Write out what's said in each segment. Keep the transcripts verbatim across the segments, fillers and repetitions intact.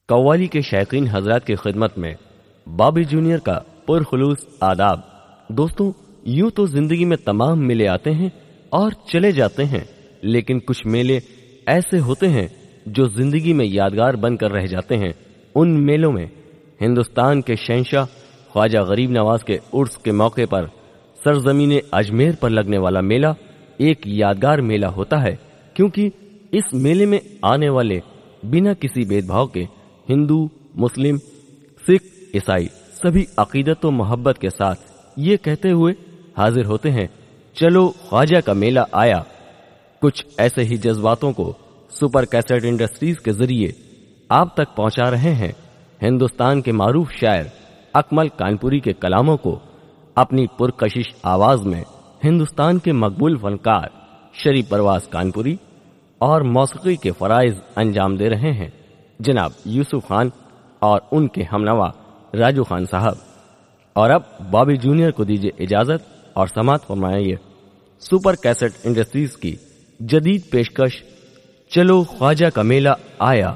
कव्वाली के शौकीन हजरात की खिदमत में बॉबी जूनियर का पुरखुलूस आदाब। दोस्तों, यूं तो जिंदगी में तमाम मेले आते हैं और चले जाते हैं, लेकिन कुछ मेले ऐसे होते हैं जो जिंदगी में यादगार बनकर रह जाते हैं। उन मेलों में हिंदुस्तान के शहंशाह ख्वाजा गरीब नवाज के उर्स के मौके पर सरजमीन अजमेर पर लगने वाला मेला एक यादगार मेला होता है, क्योंकि इस मेले में आने वाले बिना किसी भेदभाव के हिंदू, मुस्लिम, सिख, ईसाई सभी अकीदत व मोहब्बत के साथ ये कहते हुए हाजिर होते हैं, चलो ख्वाजा का मेला आया। कुछ ऐसे ही जज्बातों को सुपर कैसेट इंडस्ट्रीज के जरिए आप तक पहुंचा रहे हैं हिंदुस्तान के मारूफ शायर अकमल कानपुरी के कलामों को अपनी पुरकशिश आवाज में हिंदुस्तान के मकबूल फनकार शरीफ परवाज कानपुरी और मौसीकी के फराइज अंजाम दे रहे हैं जनाब यूसुफ खान और उनके हमनवा राजू खान साहब। और अब बॉबी जूनियर को दीजिए इजाजत और समात फरमाइए सुपर कैसेट इंडस्ट्रीज की जदीद पेशकश, चलो ख्वाजा का मेला आया।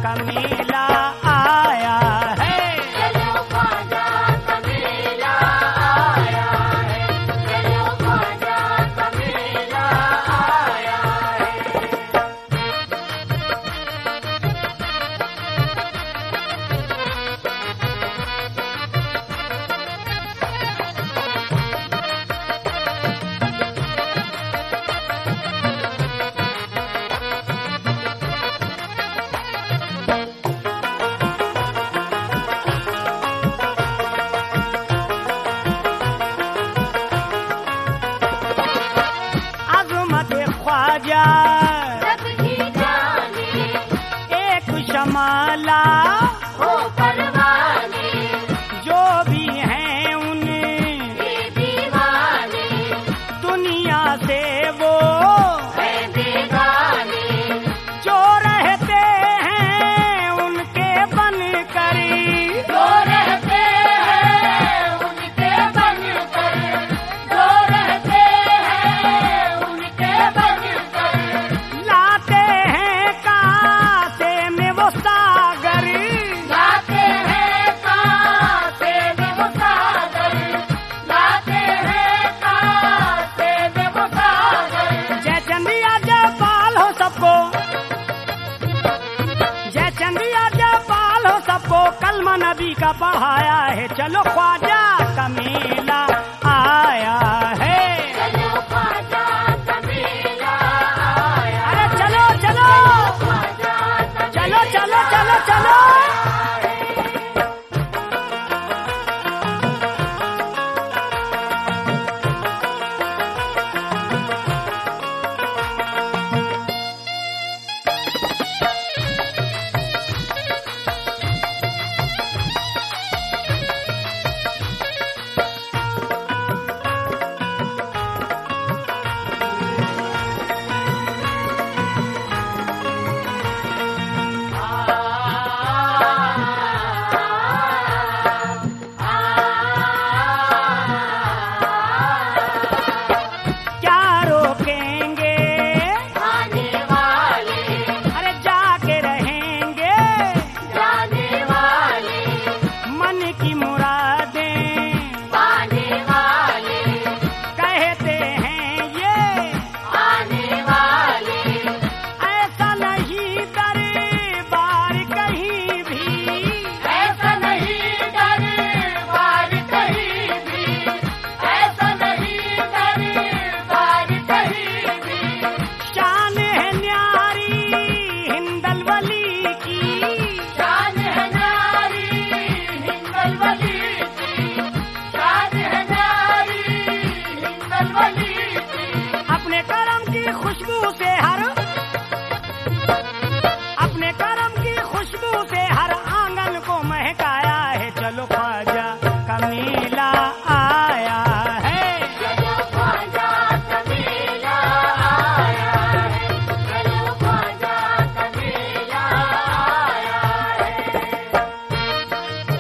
का मेला आया है। चलो ख्वाजा का मेला आया है, चलो ख्वाजा का मेला आया है। अज़मत ख्वाजा सबकी जाने एक शमाला, हो परवाने जो भी हैं उन ये दीवाने, दुनिया से वो है बेगाने, जो रहते हैं उनके बन कर, जो रहते हैं उनके बनकर, जो रहते हैं उनके बनकर, लाते हैं कासे में वो सागर, लाते हैं कासे में वो सागर, लाते हैं कासे में वो सागर। जय चंदिया जयपाल हो सबको, जय चंदिया जयपाल हो सबको, कलमा नबी का पढ़ाया है। चलो ख्वाजा का मेला आया है। चलो ख्वाजा का मेला आया, अरे चलो चलो ख्वाजा का चलो चलो चलो चलो। क्या रोकेंगे आने वाले अरे जाके रहेंगे जाने वाले, मन की मुरादें पाने वाले कहते हैं ये आने वाले, ऐसा नहीं दरबार कहीं भी, ऐसा नहीं दरबार कहीं भी, ऐसा नहीं दरबार कहीं भी। शान है न्यारी हिंदल वली की, शान है नारी हिंदल वली की, शान है नारी हिंदल वली की। अपने करम की खुशबू से हर अपने करम की खुशबू से हर आंगन को महकाया है। चलो ख्वाजा का मेला आया है। चलो ख्वाजा का मेला आया है, चलो ख्वाजा का मेला आया है।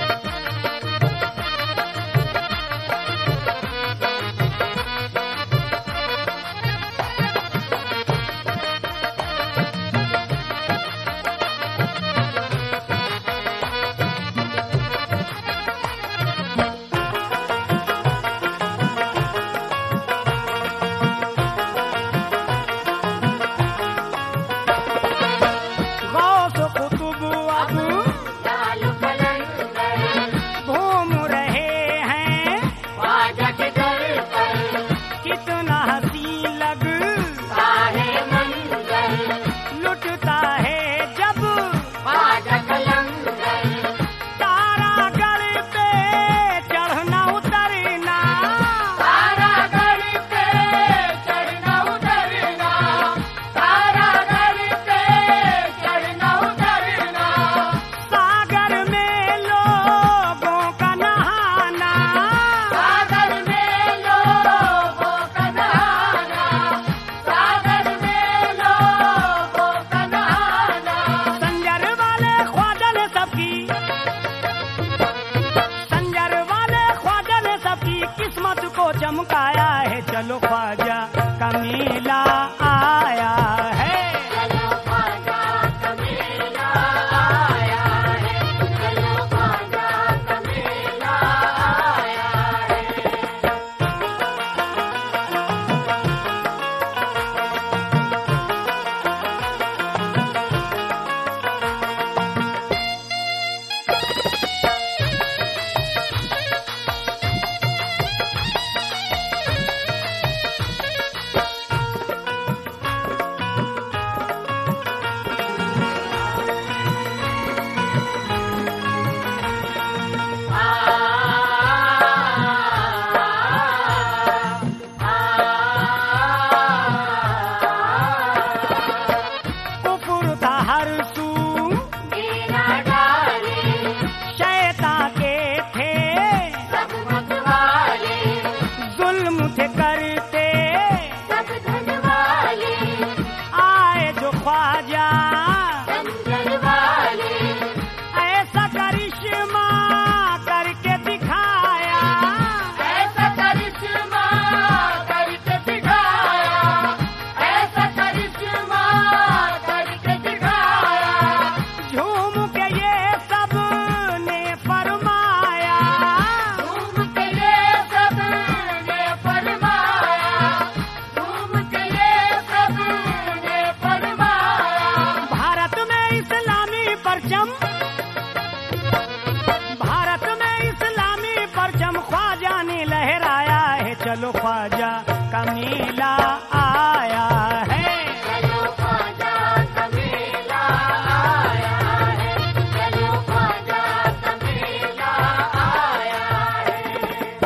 गौस कुतुब अब लालू कलंदर घूम रहे हैं, ख्वाजा के दर पर कितना हंसी लग सारे मंजर, लुटता है जब ख्वाजा कलंदर तारा गढ़ पे चढ़ना उतरना, तारा गढ़ पे चढ़ना उतरना, तारा गढ़ पे चढ़ना उतरना, सागर में लोगों का नहाना, सागर में लोगों का नहाना, सागर में लोगों का नहाना। संजर वाले ख्वाजा ने सबकी संजर वाले ख्वाजा ने सबकी किस्मत को चमकाया है। चलो ख्वाजा का मेला आया है। चलो ख्वाजा का मेला आया के ये सब ने फरमाया, झूम के ये सब ने फरमाया, झूम के ये सब ने फरमाया। भारत में इस्लामी परचम, भारत में इस्लामी परचम ख्वाजा ने लहराया है। चलो ख्वाजा का मेला आया है, चलो ख्वाजा का मेला आया है, चलो ख्वाजा का मेला आया है।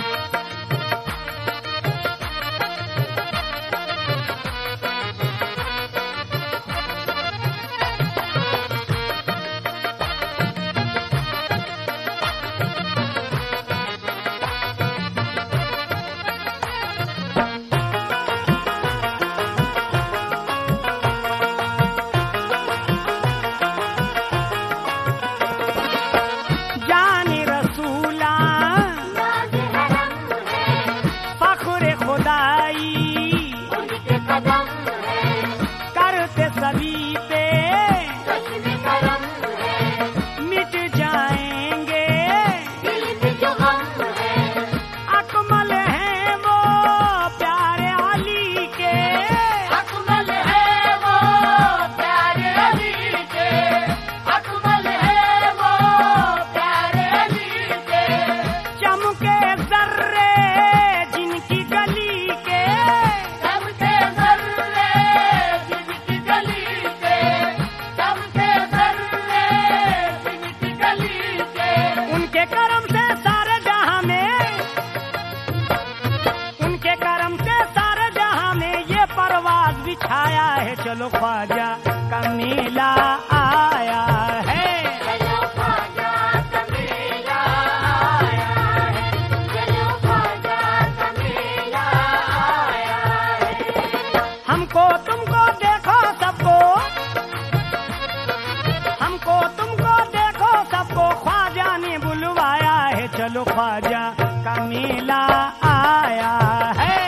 जाने रसूला नाज़ हरम है, फख्र खुदाई उनके कदम है, करते सभी पे जश्न करम है, मिट जाएंगे दिल में जो गम है, अकमल है वो प्यारे अली के, अकमल है वो प्यारे अली के, अकमल है वो प्यारे अली के। चमके जर्रे जिनकी गली के, चमके जर्रे जिनकी गली के, चमके जर्रे जिनकी गली के। उनके करम से सारे जहां में, उनके करम से सारे जहां में ये परवाज बिछाया है। चलो ख्वाजा का मेला आया है, चलो ख्वाजा का मेला आया है, चलो ख्वाजा का मेला आया है। हमको तुमको देखो सबको, हमको तुमको देखो सबको ख्वाजा ने बुलवाया है। चलो ख्वाजा का मेला आया है,